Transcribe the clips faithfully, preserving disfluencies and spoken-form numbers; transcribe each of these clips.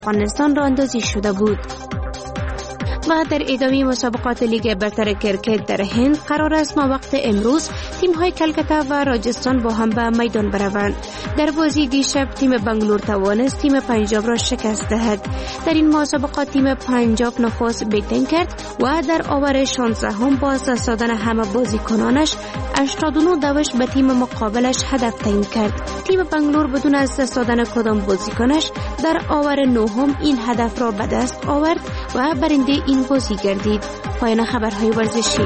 افغانستان را اندازی شده بود. و در ادامه مسابقات لیگ برتر کرکت در هند قرار است مابوقت امروز تیم‌های کلکتا و راجستان با هم به میدان بروند. در بازی دیشب تیم بنگلور توانست تیم پنجاب را شکست دهد. در این مسابقات تیم پنجاب نخست بیتن کرد و در آور شانزده هم با از دست دادن همه بازیکنانش هشتاد و نه دوش به تیم مقابلش هدف تعیین کرد. تیم بنگلور بدون از دست دادن کدام بازیکنش در آور نهم این هدف را به دست آورد و برنده این بازی گردید. پایان خبرهای ورزشی.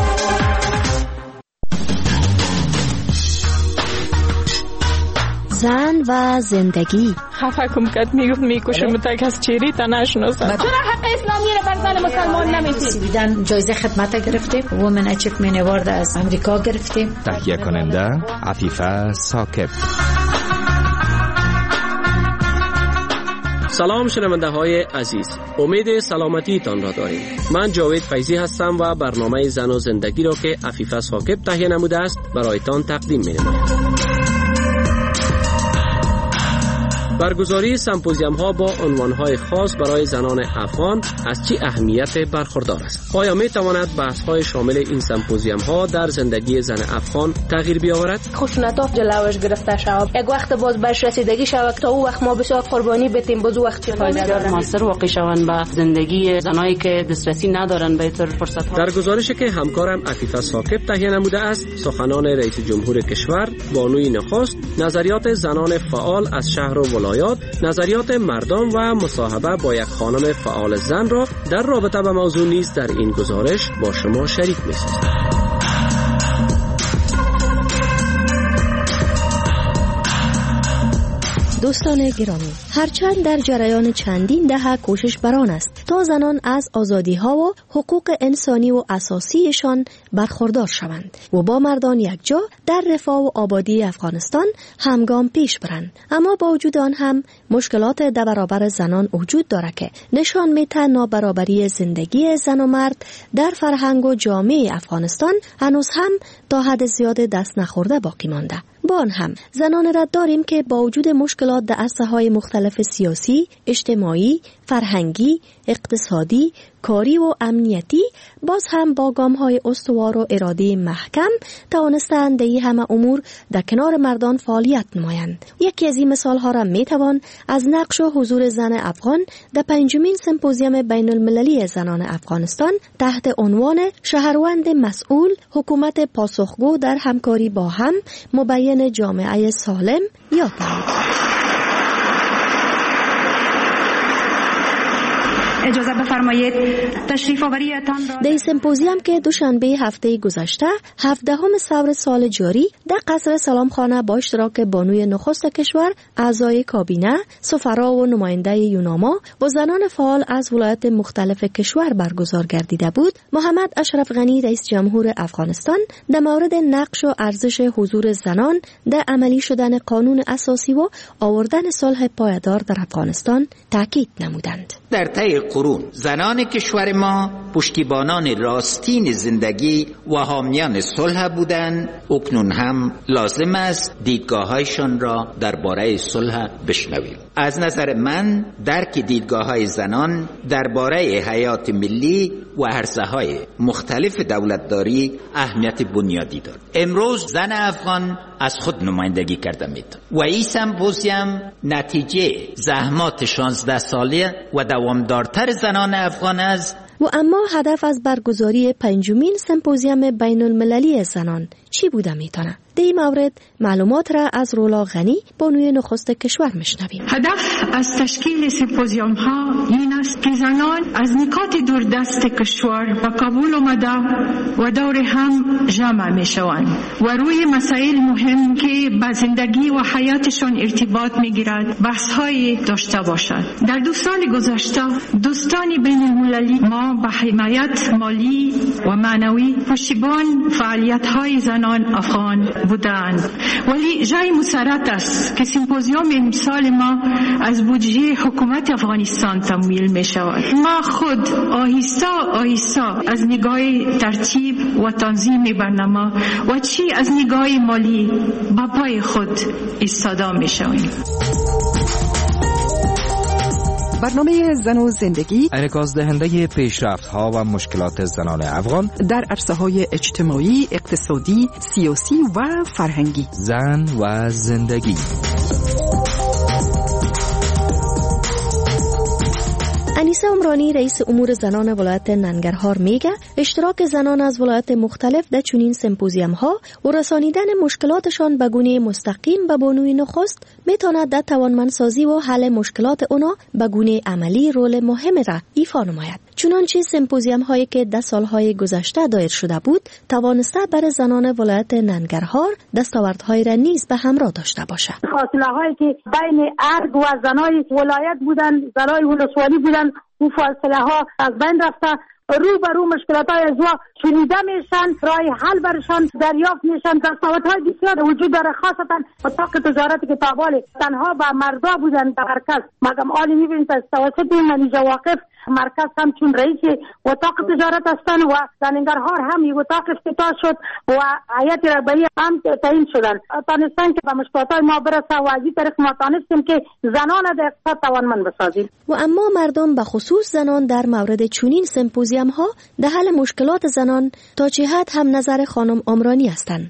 زن و زندگی. خفه کم کد میگفت میکشم تک از چیری تا نشناسم. چرا حق اسلامی را بر زن مسلمان نمیدید؟ سویدن جایزه خدمت گرفتیم، وومن اچیومنت اوارد از امریکا گرفتیم. تهیه کننده عفیفه ثاقب. سلام شنونده های عزیز، امید سلامتی تان را داریم. من جاوید فیضی هستم و برنامه زن و زندگی را که عفیفه ثاقب تهیه نموده است برایتان تقدیم می نمایم. برگزاری سمپوزیوم ها با عنوان های خاص برای زنان افغان از چه اهمیت برخوردار است؟ آیا می تواند بحث های شامل این سمپوزیوم ها در زندگی زن افغان تغییر بیاورد؟ خشونت‌ها جلوش گرفته شود. یک وقت باز برش رسیدگی شود تا او وقت ما بسیار قربانی بدیم، باز وقت چه فایده داره؟ موثر واقع شوند به زندگی زنایی که دسترسی ندارن به طور فرصت ها. در گزارشی که همکارم عفیفه ثاقب تهیه نموده است، سخنان رئیس جمهور کشور بانوی نخست، نظریات زنان فعال از شهر و ولایات، نظریات مردم و مصاحبه با یک خانم فعال زن را در رابطه با موضوع نیز در این گزارش با شما شریک می‌سازیم. دوستان گرامی، هرچند در جریان چندین دهه کوشش بران است تا زنان از آزادی‌ها و حقوق انسانی و اساسیشان برخوردار شوند و با مردان یکجا در رفاه و آبادی افغانستان همگام پیش برند، اما با وجود آن هم مشکلات در برابر زنان وجود دارد که نشان می‌دهد نابرابری زندگی زن و مرد در فرهنگ و جامعه افغانستان هنوز هم تا حد زیاد دست نخورده باقی مانده. با آن هم زنان را داریم که با وجود مشکلات در عرصه‌های مختلف سیاسی، اجتماعی، فرهنگی، اقتصادی، کاری و امنیتی باز هم با گام‌های استوار و اراده محکم توانستند در همه امور در کنار مردان فعالیت نمایند. یکی از این مثال‌ها را می‌توان از نقش و حضور زن افغان در پنجمین سمپوزیوم بین المللی زنان افغانستان تحت عنوان شهروند مسئول، حکومت پاسخگو در همکاری با هم، مبین جامعه سالم یاد نمود. اجازه بفرمایید تشریف آوریتان را در سمپوزیوم که دوشنبه هفته گذشته هفدهم ثور سال جاری در قصر سلامخانه با اشتراک بانوی نخست کشور، اعضای کابینه، سفرا و نماینده یوناما و زنان فعال از ولایات مختلف کشور برگزار گردیده بود، محمد اشرف غنی رئیس جمهور افغانستان در مورد نقش و ارزش حضور زنان در عملی شدن قانون اساسی و آوردن صلح پایدار در افغانستان تاکید نمودند. در طی قرون زنان کشور ما پشتیبانان راستین زندگی و حامیان صلح بودند. اکنون هم لازم است دیدگاه‌هایشان را درباره صلح بشنویم. از نظر من درک دیدگاه‌های زنان درباره حیات ملی و عرصه‌های مختلف دولتداری اهمیت بنیادی دارد. امروز زن افغان از خود نمایندگی کرده می‌تواند و این سمپوزیوم نتیجه زحمات شانزده ساله و دوامدارتر زنان افغان است. و اما هدف از برگزاری پنجمین سمپوزیوم بین المللی زنان چی بوده میتونه؟ در این مورد معلومات را از رولا غنی بانوی نخست کشور میشنویم. هدف از تشکیل سمپوزیوم ها این است که زنان از نقاط دوردست کشور به قبول آمده و دور هم جمع میشوند و روی مسائل مهم که به زندگی و حیاتشان ارتباط میگیرد بحث های داشته باشد. در دو سال گذشته دوستان بین المللی ما به حمایت مالی و معنوی پشتیبان فعالیت های زنان افغان بودند، ولی جای مسرت است که سمپوزیوم امسال ما از بودجه حکومت افغانستان تمویل می شود. ما خود آهسته آهسته از نگاه ترتیب و تنظیم برنامه و چی از نگاه مالی با پای خود ایستاده می شویم. برنامه زن و زندگی انعکاس دهنده پیشرفت ها و مشکلات زنان افغان در عرصه‌های اجتماعی، اقتصادی، سیاسی و فرهنگی. زن و زندگی. انیسه عمرانی رئیس امور زنان ولایت ننگرهار میگه اشتراک زنان از ولایت مختلف در چنین سمپوزیوم ها و رسانیدن مشکلاتشان به گونه مستقیم به بانوی نخست میتواند در توانمندسازی و حل مشکلات اونا به گونه عملی رول مهم را ایفا نماید. چنانچه سمپوزیوم هایی که در سالهای گذشته دایر شده بود توانسته برای زنان ولایت ننگرهار دستاوردهای را نیز به همراه داشته باشد. فاصله هایی که بین ارگ و زنای ولایت بودن، زنای ولسوالی بودن، اون فاصله ها از بین رفته، رو به رو مشکلات های ازوا شنیده میشن، رای حل برشان دریافت میشن. دستاورد های بسیار وجود داره، خاصتا اتاق تجارتی که تابال تنها به مردا بودن در مرکز. مگم آلی میبینید از توسط منیجه واقف مرکز هم چون رئیس اتاق تجارت هستن و در ننگرهار هم یک اتاق افتتاح شد و هیئت رهبری هم تعیین شدن. تانستن که به مشکلات های ما برسه و از این طریق ما تانستیم که زنان در اقتصاد توانمند بسازیم. و اما مردم به خصوص زنان در مورد چنین سمپوزیوم ها در حل مشکلات زنان تا چه حد هم نظر خانم عمرانی هستند.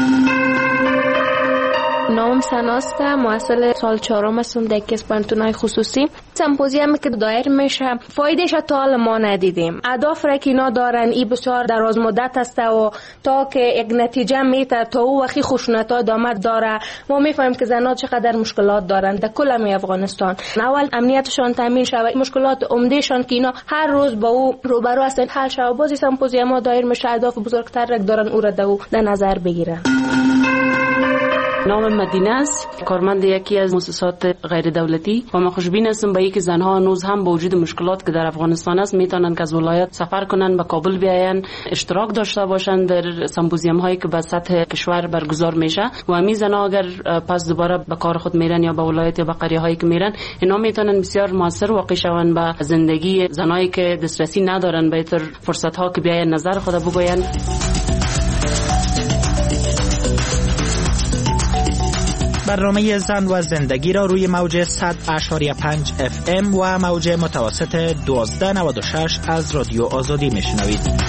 نام سناست، محصل سال چهارم هستم در یک پانتونای خصوصی. سمپوزیومی که دایر میشه فایدهش تا حال ما ندیدیم. اهداف را که اینا دارن ای بسیار دراز مدت است و تا که یک نتیجه میته تا او وقتی خشونت‌ها ادامه داره. ما میفهمیم که زنان چقدر مشکلات دارن در کل افغانستان. اول امنیتشان تامین شود، مشکلات عمدهشان که اینا هر روز با او روبرو هستن حل شود. بازی سمپوزیوم دایر میشه اهداف بزرگتر را دارن او را در نظر بگیرن. نام مدینه است، کارمند یکی از مؤسسات غیر دولتی و من خوشبین هستم به اینکه زنها هنوز هم با وجود مشکلات که در افغانستان است میتونن که از ولایت سفر کنن، به کابل بیاین، اشتراک داشته باشن در سمپوزیوم هایی که به سطح کشور برگزار میشه و همین زنها اگر پس دوباره به کار خود میرن یا به ولایت یا به قریه هایی که میرن اینا میتونن بسیار موثر واقع شون به زندگی زنایی که دسترسی ندارن به تر فرصت ها که بیاین نظر خود بگوین. برنامه زن و زندگی را روی موج صد اشاری پنج اف ام و موج متوسط دوازده نود و شش از رادیو آزادی میشنوید.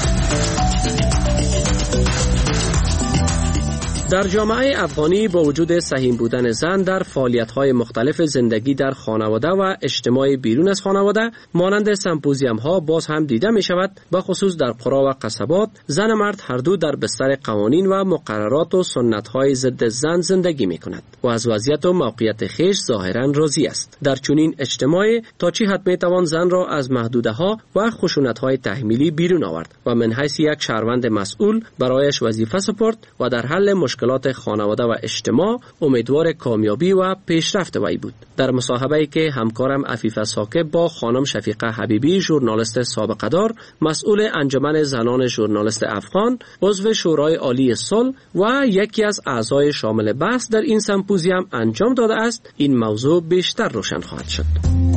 در جامعه افغانی با وجود سهیم بودن زن در فعالیت‌های مختلف زندگی در خانواده و اجتماع بیرون از خانواده مانند سمپوزیوم‌ها باز هم دیده می‌شود، به خصوص در قرا و قصبات زن و مرد هر دو در بستر قوانین و مقررات و سنت‌های ضد زن زندگی می‌کند و از وضعیت و موقعیت خیش ظاهراً راضی است. در چنین اجتماعی تا چه حد می‌توان زن را از محدوده‌ها و خشونت‌های تحمیلی بیرون آورد و من حیث یک شهروند مسئول برایش وظیفه سپرد و در حل مشکلات خانواده و اجتماع امیدوار کامیابی و پیشرفت وی بود. در مصاحبه‌ای که همکارم عفیفه ساکب با خانم شفیقه حبیبی ژورنالیست سابقه دار مسئول انجمن زنان ژورنالیست افغان عضو شورای عالی صلح و یکی از اعضای شامل بحث در این سمپوزیوم انجام داده است، این موضوع بیشتر روشن خواهد شد.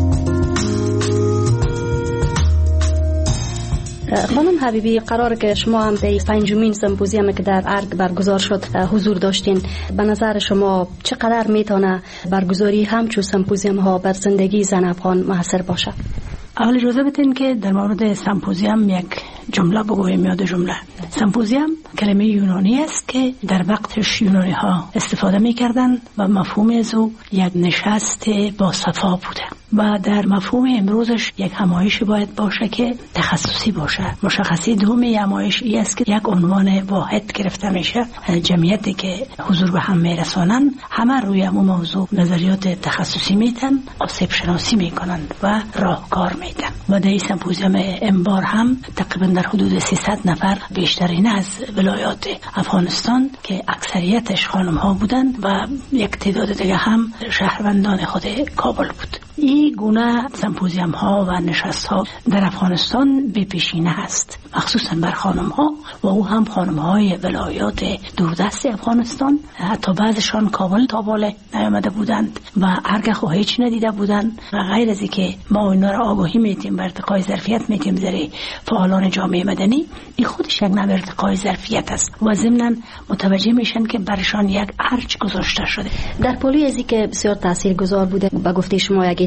خانم حبیبی، قرار که شما هم در پنجمین سمپوزیومی که در ارگ برگزار شد حضور داشتین، به نظر شما چقدر میتونه برگزاری همچون سمپوزیوم ها بر زندگی زن افغان موثر باشه؟ اول اجازه بدین که در مورد سمپوزیوم یک جمله بگویم. یاد جمله سمپوزیوم کلمه یونانی است که در وقتش یونانی ها استفاده میکردن و مفهوم از او یک نشست با صفا بوده و در مفهوم امروزش یک همایش باید باشه که تخصصی باشه. مشخصی دومی همایش ای است که یک عنوان واحد گرفته میشه، جمعیتی که حضور به هم میرسانن همه روی همون موضوع نظریات تخصصی میدن، آسیب شناسی میکنن و راهکار میدن. و در این سمپوزیوم امبار هم تقریبا در حدود سیصد نفر، بیشترین از ولایات افغانستان که اکثریتش خانم ها بودن و یک تعداد دیگه هم شهروندان خود کابل بود. این گونه سمپوزیوم ها و نشست ها در افغانستان به پیشینه هست، مخصوصا بر خانم ها و او هم خانم های ولایات دوردست افغانستان. حتی بعضشان کابل تا بالا نیامده بودند و ارگ خو هیچ ندیده بودند و غیر از اینکه ما اینا را آگاهی میتیم بر ارتقای ظرفیت میتیم در فعالان جامعه مدنی، این خودش یک نوع ارتقای ظرفیت است و ضمناً متوجه میشن که برشان یک ارج گذاشته شده. در پولی ازی که بسیار تاثیرگذار بوده، با گفته شما یک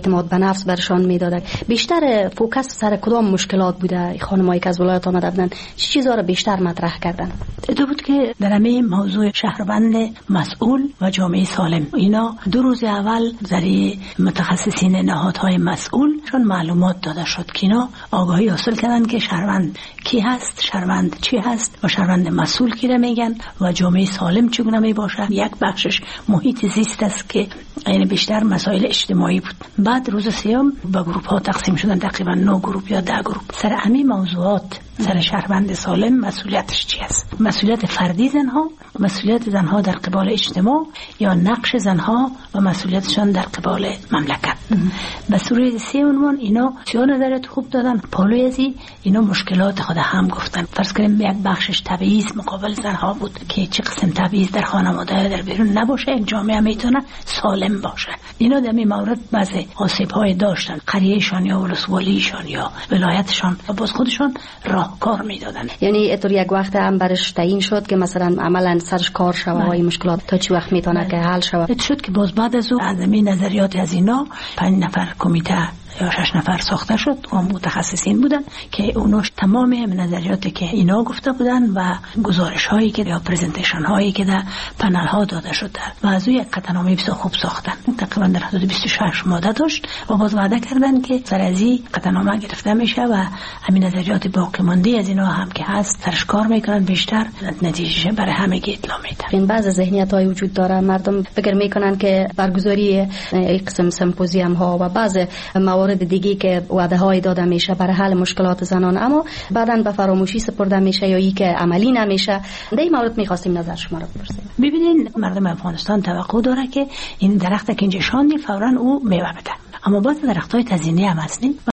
اعتماد به نفس برشان میدادن. بیشتر فوکس سر کدام مشکلات بوده خانمایی که از ولایت آمده بودن؟ چه چیزا رو بیشتر مطرح کردن؟ دو بود که در همه موضوع شهروند مسئول و جامعه سالم، اینا دو روز اول ذریعه متخصصین نهادهای مسئول چون معلومات داده شد که اینا آگاهی حاصل کردن که شهروند کی هست، شهروند چی هست و شهروند مسئول کی را میگن و جامعه سالم چگونه می باشه. یک بخشش محیط زیست است که این بیشتر مسائل اجتماعی بود. بعد روز سیام به گروپ ها تقسیم شدن، تقریبا نه گروپ یا ده گروپ. سر همین موضوعات سر شهروند سالم مسئولیتش چی است؟ مسئولیت فردی زنها، مسئولیت زنها در قبال اجتماع یا نقش زنها و مسئولیتشان در قبال مملکت. به صورت سه عنوان اینا سه نظریات خوب دادن. پالوی ازی اینا مشکلات خود هم گفتن. فرض کنیم یک بخشش تبعیض مقابل زنها بود که چه قسم تبعیض در خانواده در بیرون نباشه، یک جامعه میتونه سالم باشه. اینا در این مورد بعضی آسیب‌های داشتن، قریهشان یا ولسوالیشان یا ولایتشان و باز خودشان راهکار میدادن. یعنی اتور یک وقت هم برش تعیین شد که مثلا عملا سرش کار شوه های مشکلات تا چی وقت میتونه که حل شوه. ات شد که باز بعد از او از این نظریات از اینا پنج نفر کمیته یا شش نفر ساخته شد و متخصصین بودن که اوناش تمام نظریاتی که اینا گفته بودن و گزارش هایی که یا پرزنتیشن هایی که در پنل ها داده شد و از او یک قطعنامه بسیار خوب ساختن. تقریبا در حدود بیست و شش ماده داشت و باز وعده کردن که سر از این قطعنامه گرفته میشه و همین نظریات باقی مانده از اینا هم که هست سرش کار میکنن، بیشتر نتیجه برای همه اطلاع میدن. این بعض ذهنیت های وجود داره، مردم فکر میکنن که برگزاری یک قسم سمپوزیوم ها و بعض موارد دیگه که وعده های داده میشه برای حل مشکلات زنان اما بعداً به فراموشی سپرده میشه یا ای که عملی نمیشه، در این مورد میخواستیم نظر شما رو بپرسیم. ببینین مردم افغانستان توقع داره که این درخت که اینجا شاندی فوراً او میوه بده، اما بعض درخت‌های تزیینی هم هستین